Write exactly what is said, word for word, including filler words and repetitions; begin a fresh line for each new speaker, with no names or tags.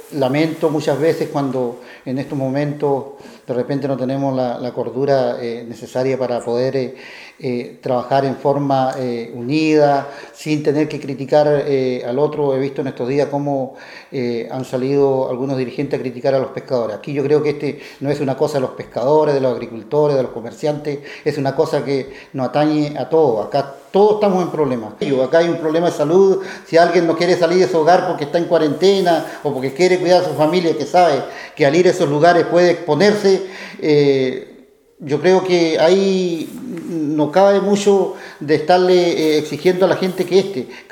lamento muchas veces cuando en estos momentos de repente no tenemos la, la cordura eh, necesaria para poder eh, eh, trabajar en forma eh, unida, sin tener que criticar eh, al otro. He visto en estos días cómo eh, han salido algunos dirigentes a criticar a los pescadores. Aquí yo creo que este no es una cosa de los pescadores, de los agricultores, de los comerciantes, es una cosa que nos atañe a todos. Acá todos estamos en problemas. Acá hay un problema de salud. Si alguien no quiere salir de su hogar porque está en cuarentena o porque quiere cuidar a su familia, que sabe que al ir a esos lugares puede exponerse, eh, yo creo que ahí no cabe mucho de estarle eh, exigiendo a la gente que esté.